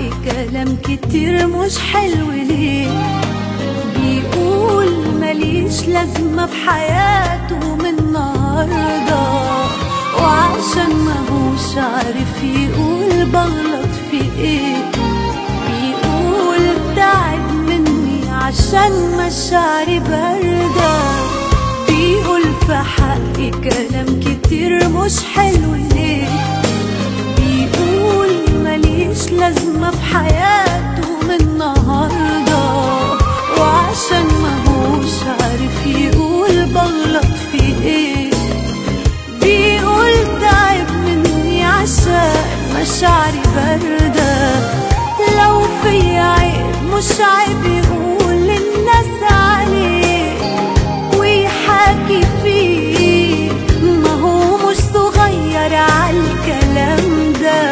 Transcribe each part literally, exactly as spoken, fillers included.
حقي كلام كتير مش حلو ليه، بيقول ماليش لازمة في حياته من النهاردة، وعشان ماهوش عارف يقول بغلط في ايه، بيقول تعب مني عشان مشاعري باردة، بيقول في حقي كلام كتير مش حلو ليه، بيقول ماليش لازمة في حياته من النهاردة، وعشان ماهوش عارف يقول بغلط في ايه، بيقول تعب مني عشان مشاعري باردة. لو في عيب مش عيب يقول للناس عليه ويحاكي فيه، ما هو مش صغير عالكلام ده.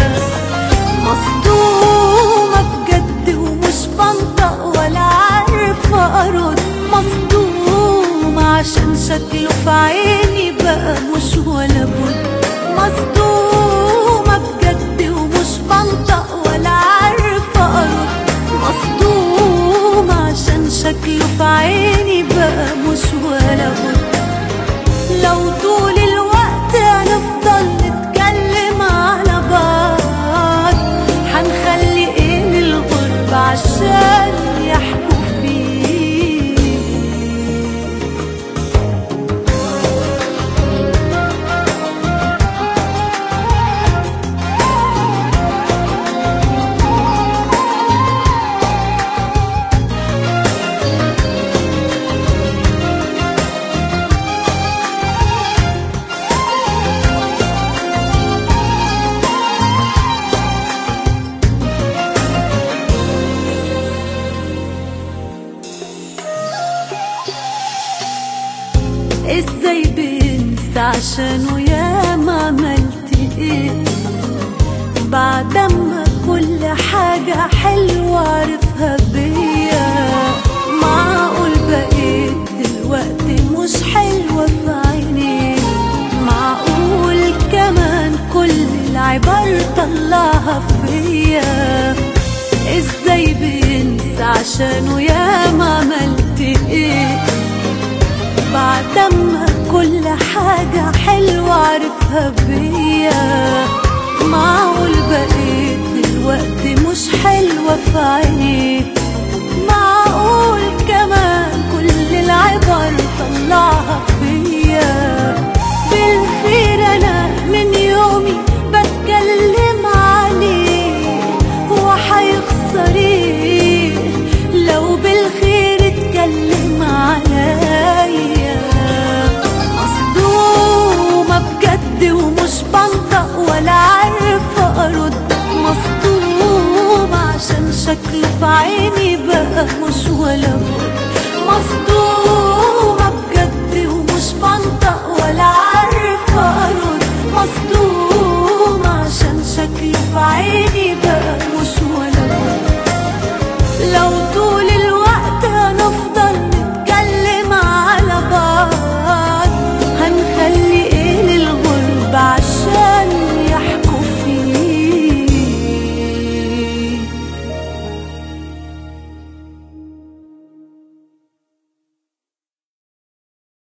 مصدومة بجد ومش بنطق ولا عارفة أرد، مصدومة عشان شكله في عيني بقى مش ولا بد، مصدومة بجد ومش بنطق ولا عارفة أرد، مصدومة عشان شكله في عيني بقى مش ولا بد. لو طول الوقت هنفضل نتكلم على بعض، هنخلي ايه من الغرب عشان يحكوا فيه. ازاي بنسى عشانه ياما عملت ايه، بعدما كل حاجة حلوة عرفها بيا، معقول بقيت دلوقتي مش حلوة في عينيه، معقول كمان كل العبر طلعها فيا. ازاي بنسى عشانه ياما عملت ايه، بعدما كل حاجة حلوة عرفها بيا، معقول بقيت دلوقتي مش حلوة في عينيه، معقول كمان كل العبر طلعها فيا. بالخير أنا من يومي بتكلم عليه، هو هيخسر ايه لو بالخير اتكلم عليا. مصدومة بجد ومش بنطق ولا عارفة أرد، مصدومة عشان شكله في عيني بقى مش ولا بد، مصدومة بجد ومش بنطق ولا عارفة أرد، مصدومة عشان شكله في عيني بقى مش ولا بد. لو